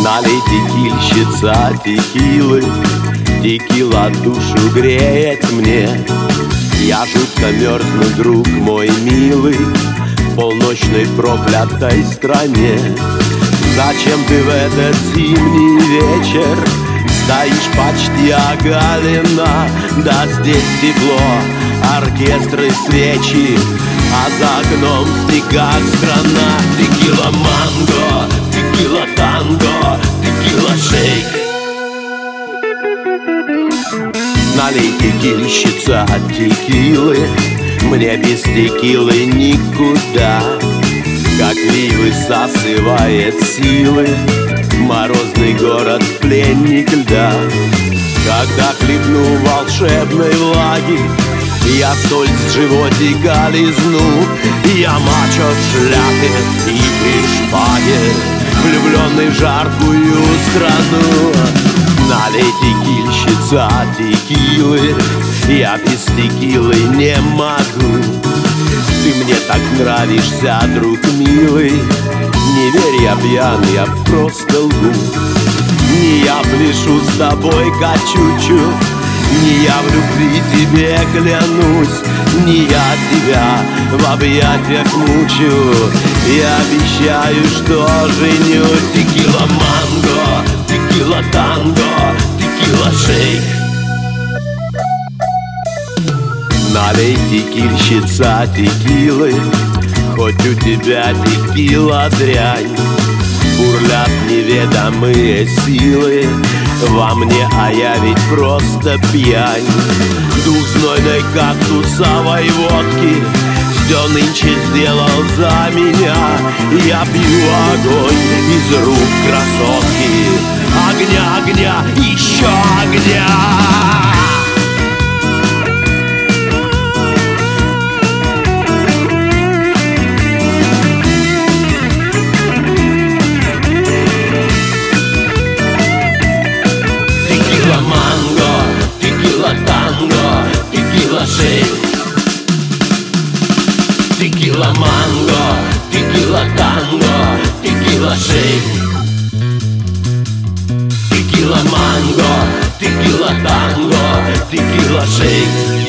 Налей, текильщица, текилы, текила душу греет мне. Я жутко мерзну, друг мой милый, в полночной проклятой стране. Зачем ты в этот зимний вечер стоишь почти оголена? Да здесь тепло, оркестры, свечи, а за окном в снегах страна. Текила манго, текила танго, текила шейк. Налей, текильщица, текилы, мне без текилы никуда. Как лей высасывает силы морозный город, пленник льда. Когда хлебну волшебной влаги, я соль с животика лизну. Я мачо в шляпе и при шпаге, влюбленный в жаркую страну. Налей, текильщица, текилы, я без текилы не могу. Ты мне так нравишься, друг милый, не верь, я пьян, я просто лгу. Не я пляшу с тобой качучу, не я в любви тебе клянусь, не я тебя в объятиях мучу. Я обещаю, что женюсь. Текила манго, текила танго, текила шейк. Налей, текильщица, текилы, хоть у тебя текила дрянь. Бурлят неведомые силы во мне, а я ведь просто пьянь. Дух знойной кактусовой водки все нынче сделал за меня. Я пью огонь из рук красотки, огня, огня, еще огня. Текила манго, текила танго, текила шейк. Текила манго, текила танго, текила шейк. Текила манго, текила танго, текила шейк.